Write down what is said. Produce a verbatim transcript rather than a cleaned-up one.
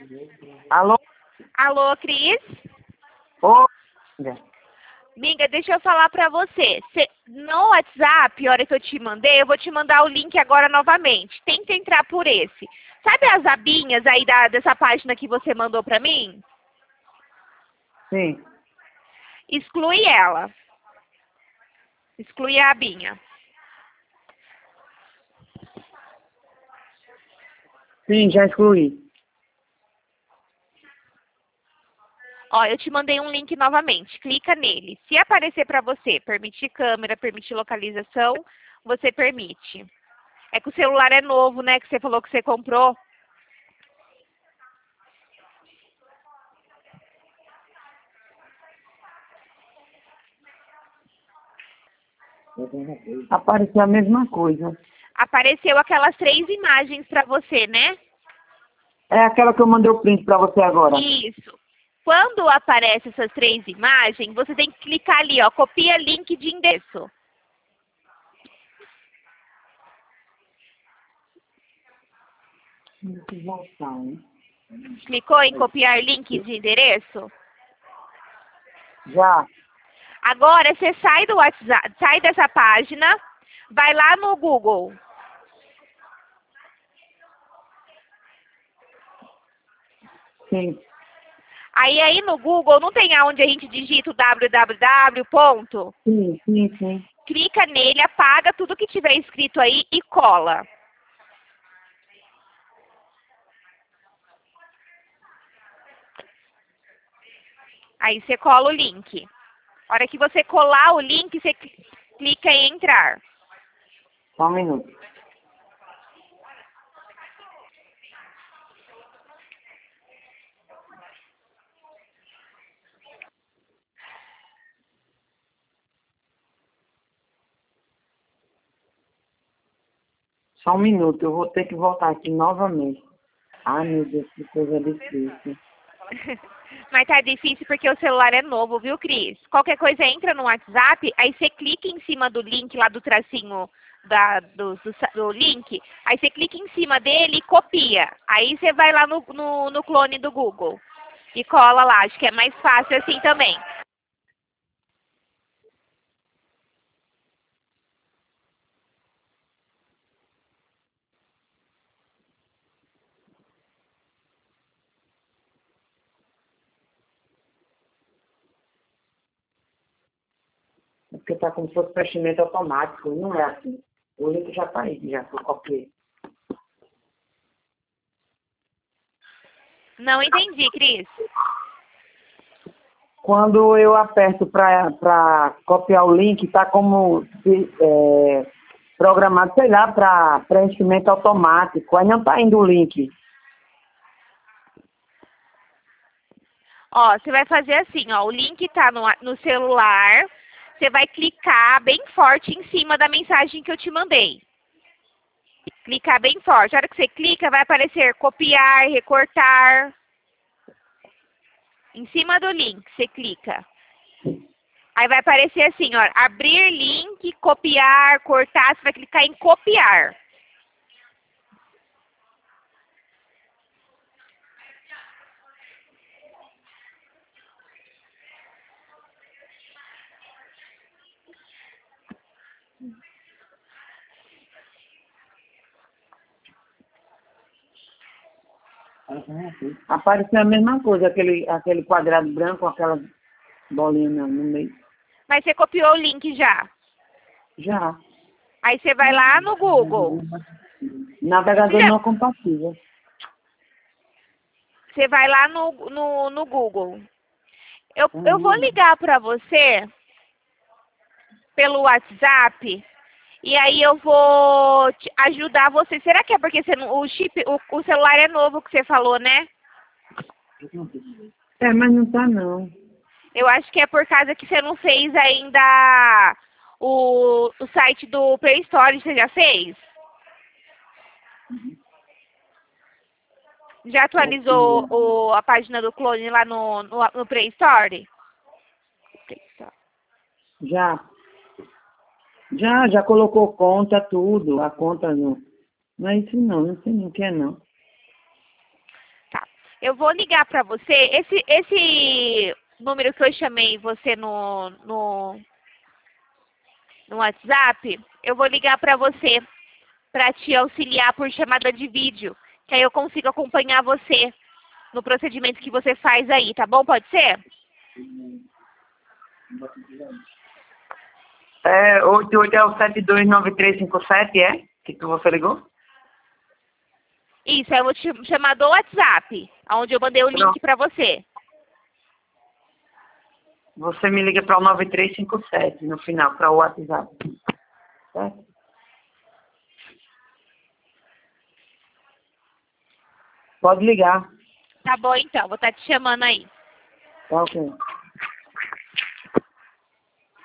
Alô? Alô, Cris? Ô, Miga, deixa eu falar pra você. Cê, no WhatsApp, a hora que eu te mandei, eu vou te mandar o link agora novamente. Tenta entrar por esse. Sabe as abinhas aí da, dessa página que você mandou pra mim? sim. Exclui ela. Exclui a abinha. Sim, já excluí. Ó, eu te mandei um link novamente. Clica nele. Se aparecer pra você, permitir câmera, permitir localização, você permite. É que o celular é novo, né? Que você falou que você comprou. Apareceu a mesma coisa. Apareceu aquelas três imagens pra você, né? É aquela que eu mandei o print pra você agora. Isso. Quando aparecem essas três imagens, você tem que clicar ali, ó, copia link de endereço. Tem que voltar, hein? Clicou em copiar link de endereço? Já. Agora você sai do WhatsApp, sai dessa página, vai lá no Google. Sim. Aí aí no Google não tem aonde a gente digita o www. Ponto. Sim, sim, sim. Clica nele, apaga tudo que tiver escrito aí e cola. Aí você cola o link. A hora que você colar o link, você clica em entrar. Só um minuto. Só um minuto, eu vou ter que voltar aqui novamente. Ai, meu Deus, que coisa difícil. Mas tá difícil porque o celular é novo, viu, Cris? Qualquer coisa entra no WhatsApp, aí você clica em cima do link lá do tracinho da, do, do, do link, aí você clica em cima dele e copia. Aí você vai lá no, no, no clone do Google e cola lá. Acho que é mais fácil assim também. É porque tá como se fosse preenchimento automático, não é assim. O link já tá aí, já foi copiei. Não entendi, Cris. Quando eu aperto para copiar o link, tá como se, é, programado, sei lá, para preenchimento automático. Aí não tá indo o link. Ó, você vai fazer assim, ó, o link tá no, no celular, você vai clicar bem forte em cima da mensagem que eu te mandei. Clicar bem forte. A hora que você clica, vai aparecer copiar, recortar. Em cima do link, você clica. Aí vai aparecer assim, ó, abrir link, copiar, cortar, você vai clicar em copiar. Apareceu a mesma coisa, aquele, aquele quadrado branco com aquela bolinha no no meio. Mas você copiou o link já. Já. Aí você vai lá no Google. Navegador Já- não compatível. Você vai lá no, no, no Google. Eu, eu vou Hum. ligar para você pelo WhatsApp e aí eu vou te ajudar você. Será que é porque você não, o chip, o, o celular é novo que você falou, né? É, mas não tá não. Eu acho que é por causa que você não fez ainda o, o site do Play Store, você já fez? Já atualizou o, a página do clone lá no, no, no Play Store? Play Store. Já. Já, já colocou conta, tudo. A conta não. Não é isso não, não sei não o que é não. Tá. Eu vou ligar para você. Esse, esse número que eu chamei você no, no, no WhatsApp, eu vou ligar para você para te auxiliar por chamada de vídeo, que aí eu consigo acompanhar você no procedimento que você faz aí, tá bom? Pode ser? É, oito oito é o sete dois nove três cinco sete, é? Que tu você ligou? Isso, eu vou te chamar do WhatsApp, onde eu mandei o link Pronto. para você. Você me liga para o nove três cinco sete no final, para o WhatsApp. Certo? Pode ligar. Tá bom, então. Vou estar te chamando aí. Tá ok.